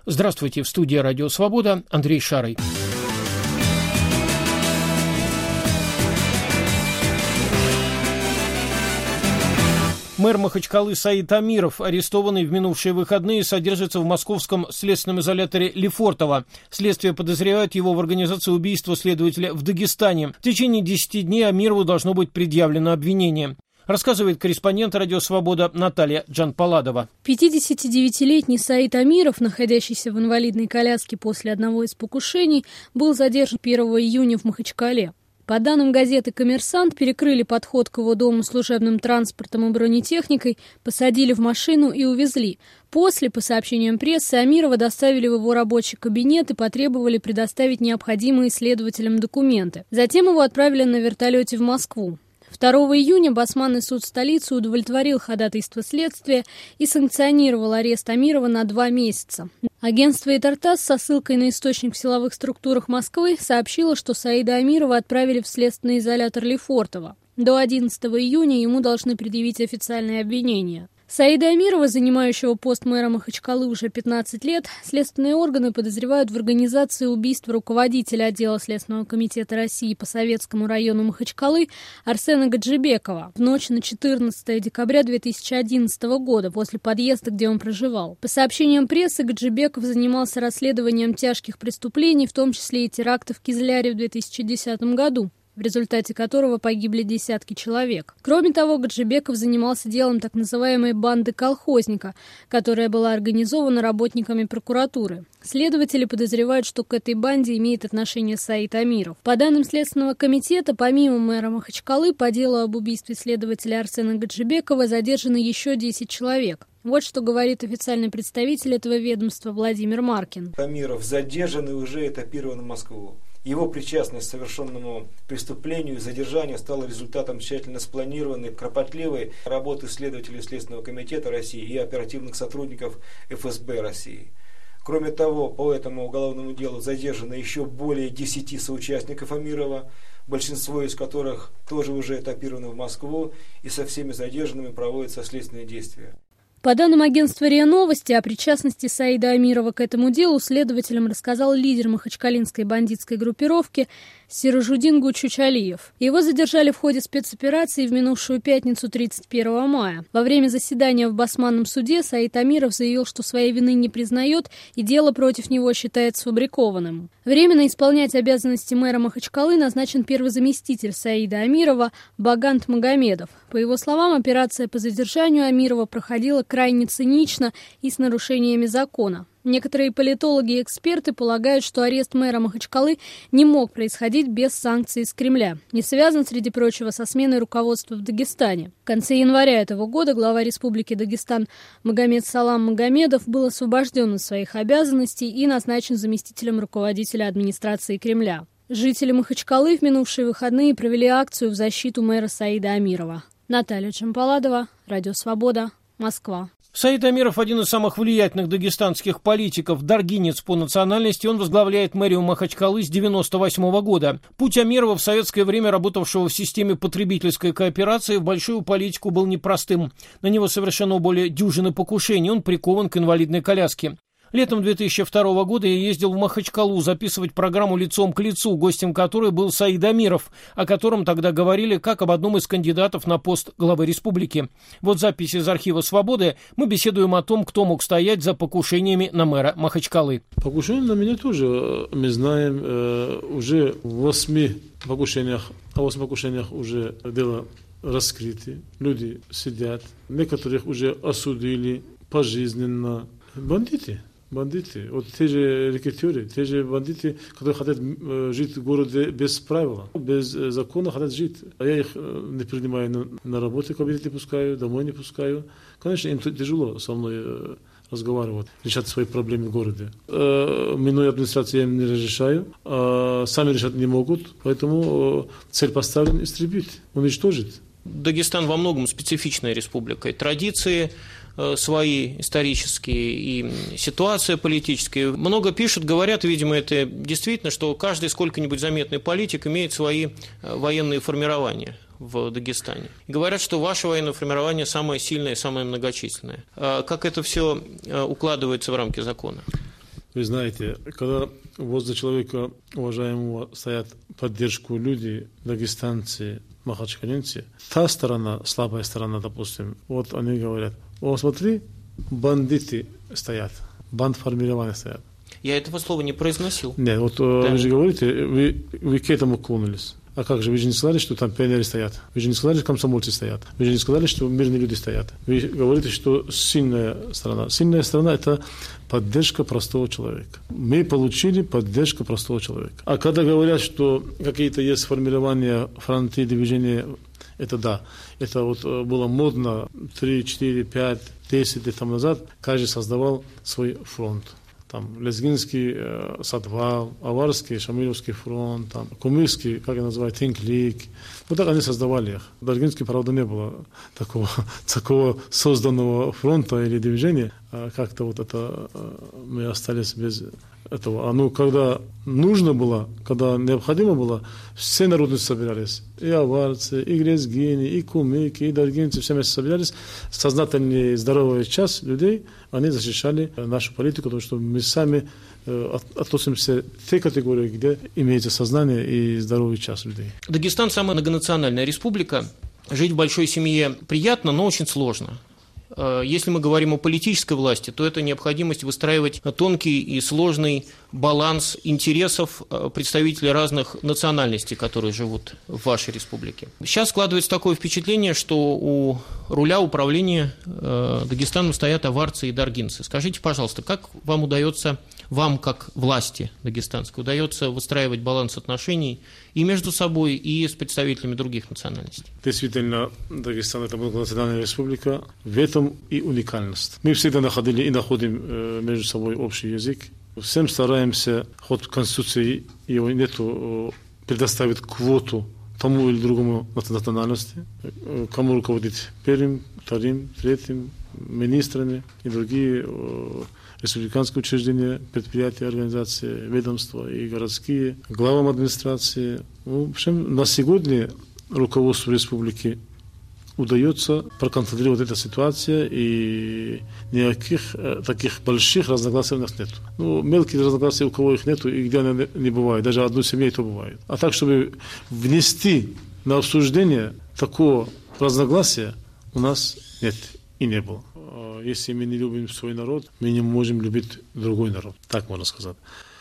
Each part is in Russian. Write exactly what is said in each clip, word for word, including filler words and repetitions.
Здравствуйте, в студии «Радио Свобода» Андрей Шарый. Мэр Махачкалы Саид Амиров, арестованный в минувшие выходные, содержится в московском следственном изоляторе Лефортово. Следствие подозревает его в организации убийства следователя в Дагестане. В течение десяти дней Амирову должно быть предъявлено обвинение. Рассказывает корреспондент «Радио Свобода» Наталья Джанпаладова. пятидесятидевятилетний Саид Амиров, находящийся в инвалидной коляске после одного из покушений, был задержан первого июня в Махачкале. По данным газеты «Коммерсант», перекрыли подход к его дому служебным транспортом и бронетехникой, посадили в машину и увезли. После, по сообщениям прессы, Амирова доставили в его рабочий кабинет и потребовали предоставить необходимые следователям документы. Затем его отправили на вертолете в Москву. второго июня Басманный суд столицы удовлетворил ходатайство следствия и санкционировал арест Амирова на два месяца. Агентство «Итартас» со ссылкой на источник в силовых структурах Москвы сообщило, что Саида Амирова отправили в следственный изолятор Лефортово. До одиннадцатого июня ему должны предъявить официальные обвинения. Саида Амирова, занимающего пост мэра Махачкалы уже пятнадцать лет, следственные органы подозревают в организации убийства руководителя отдела Следственного комитета России по Советскому району Махачкалы Арсена Гаджибекова в ночь на четырнадцатое декабря две тысячи одиннадцатого года после подъезда, где он проживал. По сообщениям прессы, Гаджибеков занимался расследованием тяжких преступлений, в том числе и терактов в Кизляре в две тысячи десятом году, в результате которого погибли десятки человек. Кроме того, Гаджибеков занимался делом так называемой «банды колхозника», которая была организована работниками прокуратуры. Следователи подозревают, что к этой банде имеет отношение Саид Амиров. По данным Следственного комитета, помимо мэра Махачкалы, по делу об убийстве следователя Арсена Гаджибекова задержаны еще десять человек. Вот что говорит официальный представитель этого ведомства Владимир Маркин. Амиров задержан и уже этапирован в Москву. Его причастность к совершенному преступлению и задержанию стала результатом тщательно спланированной, кропотливой работы следователей Следственного комитета России и оперативных сотрудников эф эс бэ России. Кроме того, по этому уголовному делу задержано еще более десяти соучастников Амирова, большинство из которых тоже уже этапированы в Москву, и со всеми задержанными проводятся следственные действия. По данным агентства РИА Новости, о причастности Саида Амирова к этому делу следователям рассказал лидер махачкалинской бандитской группировки Сиражудин Гучучалиев. Его задержали в ходе спецоперации в минувшую пятницу тридцать первого мая. Во время заседания в Басманном суде Саид Амиров заявил, что своей вины не признает и дело против него считает сфабрикованным. Временно исполнять обязанности мэра Махачкалы назначен первый заместитель Саида Амирова Багант Магомедов. По его словам, операция по задержанию Амирова проходила крайне цинично и с нарушениями закона. Некоторые политологи и эксперты полагают, что арест мэра Махачкалы не мог происходить без санкций из Кремля. Не связан, среди прочего, со сменой руководства в Дагестане. В конце января этого года глава Республики Дагестан Магомед Салам Магомедов был освобожден от своих обязанностей и назначен заместителем руководителя администрации Кремля. Жители Махачкалы в минувшие выходные провели акцию в защиту мэра Саида Амирова. Наталья Джанпаладова, «Радио Свобода», Москва. Саид Амиров – один из самых влиятельных дагестанских политиков, даргинец по национальности. Он возглавляет мэрию Махачкалы с девяносто восьмого года. Путь Амирова, в советское время работавшего в системе потребительской кооперации, в большую политику был непростым. На него совершено более дюжины покушений, он прикован к инвалидной коляске. Летом две тысячи второго года я ездил в Махачкалу записывать программу «Лицом к лицу», гостем которой был Саид Амиров, о котором тогда говорили как об одном из кандидатов на пост главы республики. Вот запись из архива «Свободы». Мы беседуем о том, кто мог стоять за покушениями на мэра Махачкалы. Покушение на меня тоже, мы знаем, э, уже в восьми покушениях, о восьми покушениях уже дело раскрыто. Люди сидят, некоторых уже осудили пожизненно. Бандиты. Бандиты, вот те же рекетеры, те же бандиты, которые хотят э, жить в городе без правил, без э, закона хотят жить. А я их э, не принимаю на, на работу, кабинет не пускаю, домой не пускаю. Конечно, им тяжело со мной э, разговаривать, решать свои проблемы в городе. Э, минуя администрацию, я им не разрешаю, э, сами решать не могут, поэтому э, цель поставлена истребить, уничтожить. Дагестан во многом специфичная республика. И традиции свои исторические, и ситуация политическая. Много пишут, говорят, видимо, это действительно, что каждый сколько-нибудь заметный политик имеет свои военные формирования в Дагестане. Говорят, что ваше военное формирование самое сильное и самое многочисленное. Как это все укладывается в рамки закона? Вы знаете, когда возле человека уважаемого стоят поддержку люди, дагестанцы, махачкалинцы, та сторона, слабая сторона, допустим, вот они говорят, о, смотри, бандиты стоят, бандформирования стоят. Я этого слова не произносил. Нет, вот да. Вы же говорите, вы, вы к этому клонились. А как же, вы же не сказали, что там пионеры стоят? Вы же не сказали, что комсомольцы стоят? Вы же не сказали, что мирные люди стоят? Вы говорите, что сильная страна. Сильная страна – это поддержка простого человека. Мы получили поддержку простого человека. А когда говорят, что какие-то есть формирования, фронты, движения, это да. Это вот было модно три, четыре, пять, десять лет тому назад. Каждый создавал свой фронт. Там Лезгинский э, Садвал, Аварский, Шамилевский фронт, там, Кумырский, как я называю, Тинклик. Вот так они создавали их. В Даргинске, правда, не было такого, такого созданного фронта или движения. А как-то вот это э, мы остались без этого. А ну, когда нужно было, когда необходимо было, все народы собирались. И аварцы, и грезгини, и кумыки, и даргинцы, все вместе собирались. Сознательный, здоровый час людей, они защищали нашу политику, потому что мы сами э, относимся к той категории, где имеется сознание и здоровый час людей. Дагестан – самая многонациональная республика. Жить в большой семье приятно, но очень сложно. Если мы говорим о политической власти, то это необходимость выстраивать тонкий и сложный баланс интересов представителей разных национальностей, которые живут в вашей республике. Сейчас складывается такое впечатление, что у руля управления Дагестаном стоят аварцы и даргинцы. Скажите, пожалуйста, как вам удается, вам как власти дагестанской, удается выстраивать баланс отношений и между собой, и с представителями других национальностей? Действительно, Дагестан – это многонациональная республика. В этом и уникальность. Мы всегда находили и находим э, между собой общий язык. Всем стараемся, хоть в Конституции его нету, предоставить квоту тому или другому национальности, э, кому руководить первым, вторым, третьим, министрами и другие э, республиканские учреждения, предприятия, организации, ведомства и городские, главам администрации. В общем, на сегодня руководству республики удается проконтролировать эту ситуацию, и никаких э, таких больших разногласий у нас нет. Ну, мелкие разногласия, у кого их нет, и где они не бывают. Даже одной семье это бывает. А так, чтобы внести на обсуждение такого разногласия, у нас нет и не было. Если мы не любим свой народ, мы не можем любить другой народ. Так можно сказать.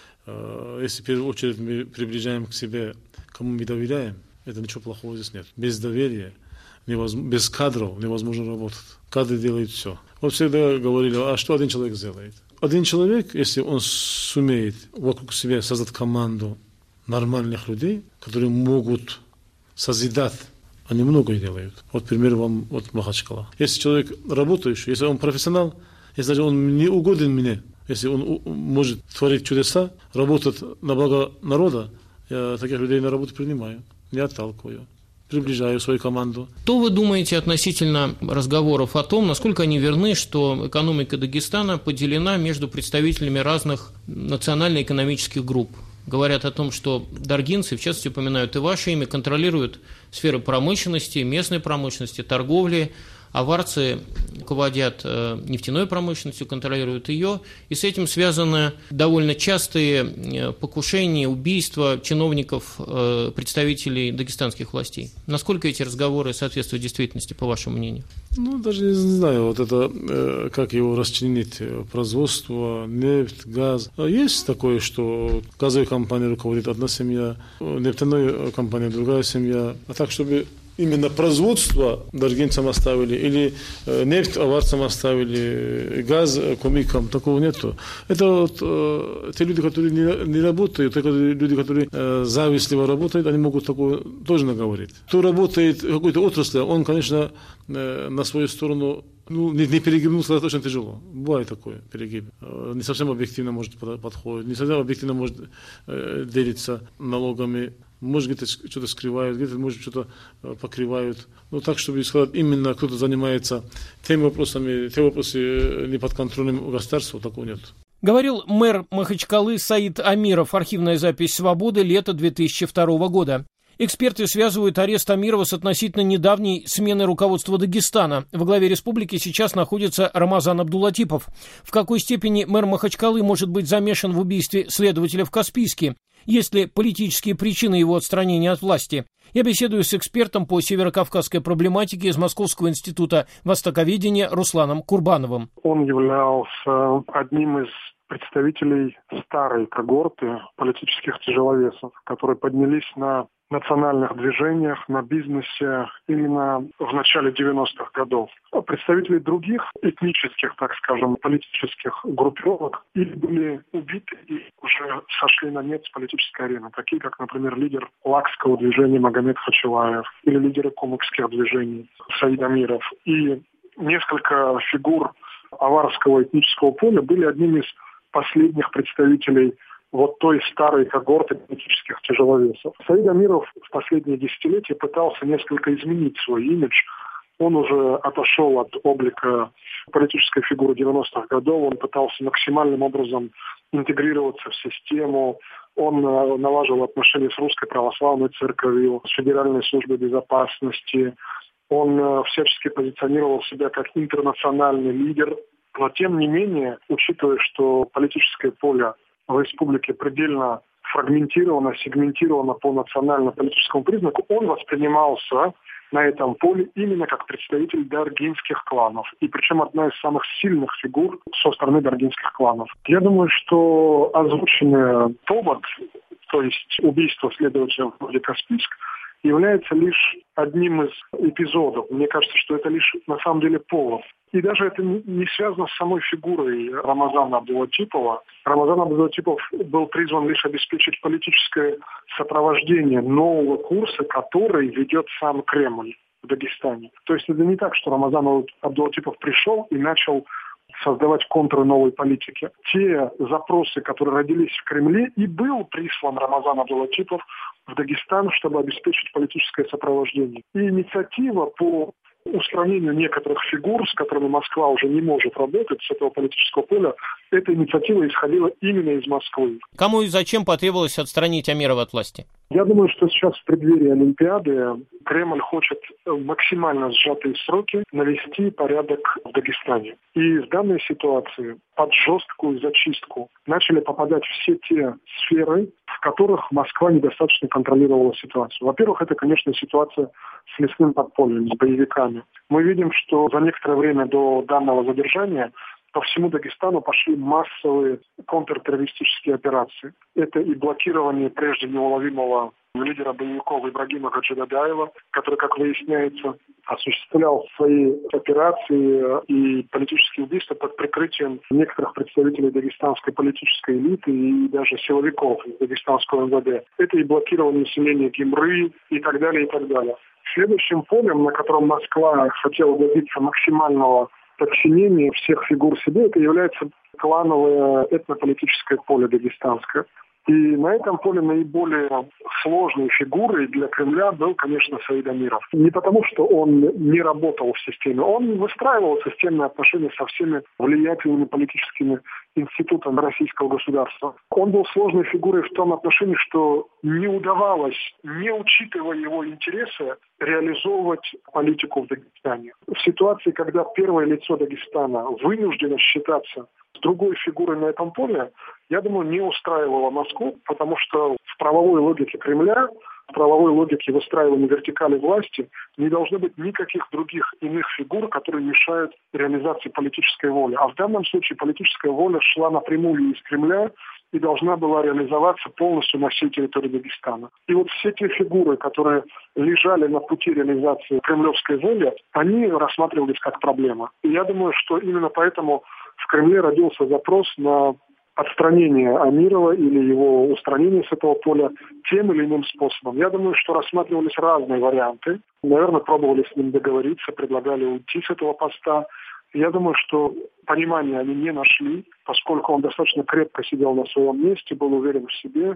Если в первую очередь мы приближаем к себе, кому мы доверяем, это ничего плохого здесь нет. Без доверия, невозможно, без кадров невозможно работать. Кадры делают все. Вот всегда говорили, а что один человек сделает? Один человек, если он сумеет вокруг себя создать команду нормальных людей, которые могут созидать, они многое делают. Вот пример вам от Махачкала. Если человек работающий, если он профессионал, если даже он не угоден мне, если он может творить чудеса, работать на благо народа, я таких людей на работу принимаю, не отталкиваю, приближаю свою команду. Что вы думаете относительно разговоров о том, насколько они верны, что экономика Дагестана поделена между представителями разных национально-экономических групп? Говорят о том, что даргинцы, в частности, упоминают и ваше имя, контролируют сферы промышленности, местной промышленности, торговли, аварцы руководят нефтяной промышленностью, контролируют ее, и с этим связаны довольно частые покушения, убийства чиновников, представителей дагестанских властей. Насколько эти разговоры соответствуют действительности, по вашему мнению? Ну, даже не знаю, вот это, как его расчленить, производство, нефть, газ. Есть такое, что газовой компанией руководит одна семья, нефтяной компанией другая семья, а так, чтобы именно производство даргинцам оставили, или э, нефть аварцам оставили, газ кумыкам, такого нету. Это вот, э, те люди, которые не, не работают, те люди, которые э, завистливо работают, они могут такое тоже наговорить. Кто работает в какой-то отрасли, он, конечно, э, на свою сторону ну, не, не перегибнулся, это очень тяжело. Бывает такое, перегиб. Э, не совсем объективно может подходить, не совсем объективно может э, делиться налогами. Может, где-то что-то скрывают, где-то, может, что-то покрывают. Ну, так, чтобы сказать, именно кто-то занимается теми вопросами, те вопросы не под контролем государства, такого нет. Говорил мэр Махачкалы Саид Амиров. Архивная запись «Свободы», лето две тысячи второго года. Эксперты связывают арест Амирова с относительно недавней сменой руководства Дагестана. Во главе республики сейчас находится Рамазан Абдулатипов. В какой степени мэр Махачкалы может быть замешан в убийстве следователя в Каспийске? Есть ли политические причины его отстранения от власти? Я беседую с экспертом по северокавказской проблематике из Московского института востоковедения Русланом Курбановым. Он являлся одним из представителей старой когорты политических тяжеловесов, которые поднялись на национальных движениях, на бизнесе именно в начале девяностых годов. А представители других этнических, так скажем, политических группировок или были убиты и уже сошли на нет с политической арены, такие как, например, лидер лакского движения Магомед Хачилаев или лидеры кумыкских движений Саид Амиров. И несколько фигур аварского этнического поля были одними из последних представителей вот той старой когорты политических тяжеловесов. Саид Амиров в последние десятилетия пытался несколько изменить свой имидж. Он уже отошел от облика политической фигуры девяностых годов, он пытался максимальным образом интегрироваться в систему, он налаживал отношения с Русской Православной Церковью, с Федеральной службой безопасности, он всячески позиционировал себя как интернациональный лидер. Но тем не менее, учитывая, что политическое поле в республике предельно фрагментировано, сегментировано по национально-политическому признаку, он воспринимался на этом поле именно как представитель даргинских кланов. И причем одна из самых сильных фигур со стороны даргинских кланов. Я думаю, что озвученный повод, то есть убийство следователя в городе Каспийск, является лишь одним из эпизодов. Мне кажется, что это лишь на самом деле повод. И даже это не связано с самой фигурой Рамазана Абдулатипова. Рамазан Абдулатипов был призван лишь обеспечить политическое сопровождение нового курса, который ведет сам Кремль в Дагестане. То есть это не так, что Рамазан Абдулатипов пришел и начал создавать контуры новой политики. Те запросы, которые родились в Кремле, и был прислан Рамазан Абдулатипов в Дагестан, чтобы обеспечить политическое сопровождение. И инициатива по устранению некоторых фигур, с которыми Москва уже не может работать, с этого политического поля, эта инициатива исходила именно из Москвы. Кому и зачем потребовалось отстранить Амирова от власти? Я думаю, что сейчас в преддверии Олимпиады Кремль хочет в максимально сжатые сроки навести порядок в Дагестане. И в данной ситуации под жесткую зачистку начали попадать все те сферы, в которых Москва недостаточно контролировала ситуацию. Во-первых, это, конечно, ситуация с лесным подпольем, с боевиками. Мы видим, что за некоторое время до данного задержания по всему Дагестану пошли массовые контртеррористические операции. Это и блокирование прежде неуловимого лидера боевиков Ибрагима Хаджидадаева, который, как выясняется, осуществлял свои операции и политические убийства под прикрытием некоторых представителей дагестанской политической элиты и даже силовиков из дагестанского эм вэ дэ. Это и блокирование населения Гимры и так далее, и так далее. Следующим полем, на котором Москва хотела добиться максимального подчинения всех фигур себе, это является клановое этнополитическое поле дагестанское. И на этом поле наиболее сложной фигурой для Кремля был, конечно, Саид Амиров. Не потому, что он не работал в системе, он выстраивал системные отношения со всеми влиятельными политическими институтами российского государства. Он был сложной фигурой в том отношении, что не удавалось, не учитывая его интересы, реализовывать политику в Дагестане. В ситуации, когда первое лицо Дагестана вынуждено считаться с другой фигурой на этом поле, я думаю, не устраивало Москву, потому что в правовой логике Кремля, в правовой логике выстраивания вертикали власти не должно быть никаких других иных фигур, которые мешают реализации политической воли. А в данном случае политическая воля шла напрямую из Кремля и должна была реализоваться полностью на всей территории Дагестана. И вот все те фигуры, которые лежали на пути реализации кремлевской воли, они рассматривались как проблема. И я думаю, что именно поэтому в Кремле родился запрос на отстранение Амирова или его устранение с этого поля тем или иным способом. Я думаю, что рассматривались разные варианты. Наверное, пробовали с ним договориться, предлагали уйти с этого поста. Я думаю, что понимания они не нашли, поскольку он достаточно крепко сидел на своем месте, был уверен в себе.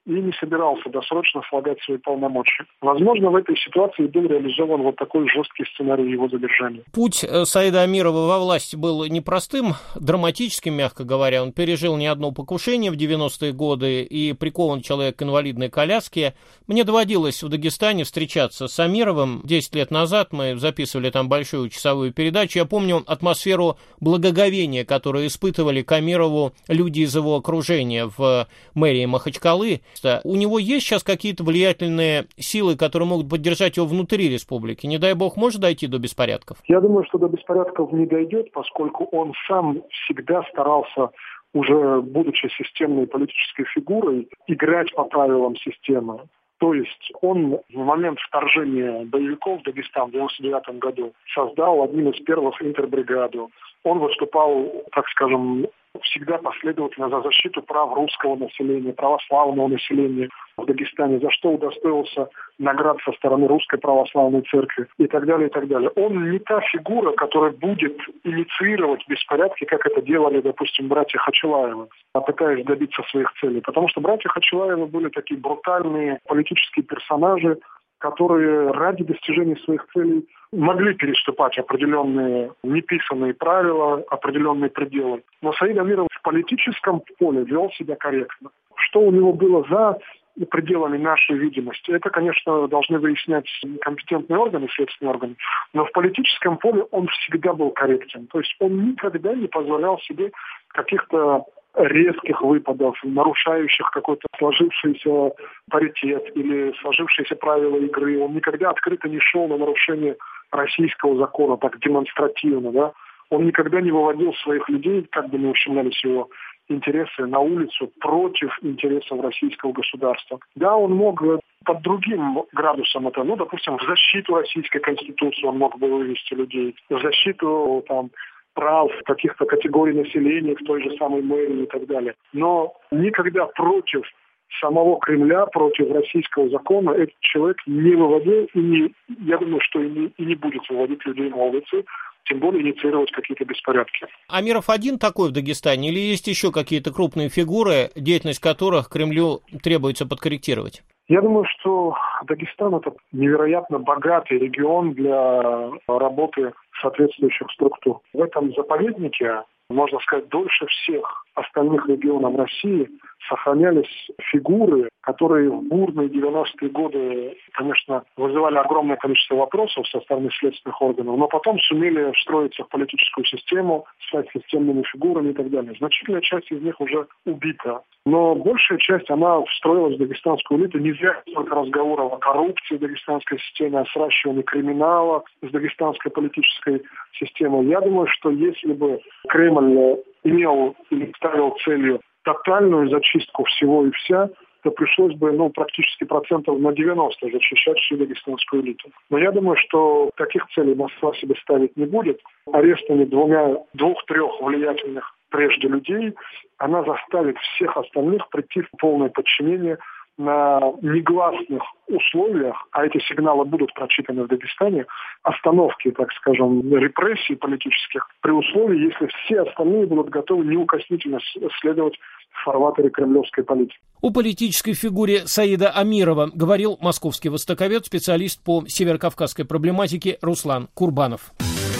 и не собирался досрочно слагать свои полномочия. Возможно, в этой ситуации был реализован вот такой жесткий сценарий его задержания. Путь Саида Амирова во власти был непростым, драматическим, мягко говоря. Он пережил не одно покушение в девяностые годы и прикован человек к инвалидной коляске. Мне доводилось в Дагестане встречаться с Амировым. Десять лет назад мы записывали там большую часовую передачу. Я помню атмосферу благоговения, которую испытывали к Амирову люди из его окружения в мэрии Махачкалы. У него есть сейчас какие-то влиятельные силы, которые могут поддержать его внутри республики? Не дай бог, может дойти до беспорядков? Я думаю, что до беспорядков не дойдет, поскольку он сам всегда старался, уже будучи системной политической фигурой, играть по правилам системы. То есть он в момент вторжения боевиков в Дагестан в девяносто девятом году создал один из первых интербригаду. Он выступал, так скажем, всегда последовательно за защиту прав русского населения, православного населения в Дагестане, за что удостоился наград со стороны Русской Православной Церкви и так далее, и так далее. Он не та фигура, которая будет инициировать беспорядки, как это делали, допустим, братья Хачилаевы, пытаясь добиться своих целей. Потому что братья Хачилаевы были такие брутальные политические персонажи, которые ради достижения своих целей могли переступать определенные неписанные правила, определенные пределы. Но Саид Амиров в политическом поле вел себя корректно. Что у него было за пределами нашей видимости, это, конечно, должны выяснять компетентные органы, следственные органы, но в политическом поле он всегда был корректен. То есть он никогда не позволял себе каких-то резких выпадов, нарушающих какой-то сложившийся паритет или сложившиеся правила игры. Он никогда открыто не шел на нарушение российского закона, так демонстративно, да. Он никогда не выводил своих людей, как бы не ущемлялись его интересы, на улицу против интересов российского государства. Да, он мог под другим градусом это, ну, допустим, в защиту российской конституции он мог бы вывести людей, в защиту там прав каких-то категорий населения в той же самой мэрии и так далее. Но никогда против самого Кремля, против российского закона этот человек не выводил и не, я думаю, что и не, и не будет выводить людей на улицы, тем более инициировать какие-то беспорядки. Амиров один такой в Дагестане или есть еще какие-то крупные фигуры, деятельность которых Кремлю требуется подкорректировать? Я думаю, что Дагестан – это невероятно богатый регион для работы соответствующих структур. В этом заповеднике, можно сказать, дольше всех остальных регионов России сохранялись фигуры, которые в бурные девяностые годы, конечно, вызывали огромное количество вопросов со стороны следственных органов, но потом сумели встроиться в политическую систему, стать системными фигурами и так далее. Значительная часть из них уже убита. Но большая часть, она встроилась в дагестанскую элиту. Не зря только разговоров о коррупции в дагестанской системе, о сращивании криминала с дагестанской политической системой. Я думаю, что если бы Кремль имел или ставил целью тотальную зачистку всего и вся, то пришлось бы, ну, практически процентов на девяносто зачищать всю дагестанскую элиту. Но я думаю, что таких целей Москва себе ставить не будет. Арестами двумя, двух-трех влиятельных прежде людей она заставит всех остальных прийти в полное подчинение на негласных условиях, а эти сигналы будут прочитаны в Дагестане, остановки, так скажем, репрессий политических, при условии, если все остальные будут готовы неукоснительно следовать в фарватере кремлевской политики. О политической фигуре Саида Амирова говорил московский востоковед, специалист по северокавказской проблематике Руслан Курбанов.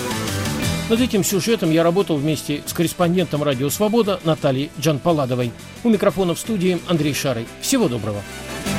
Над этим сюжетом я работал вместе с корреспондентом «Радио Свобода» Натальей Джанпаладовой. У микрофона в студии Андрей Шарый. Всего доброго.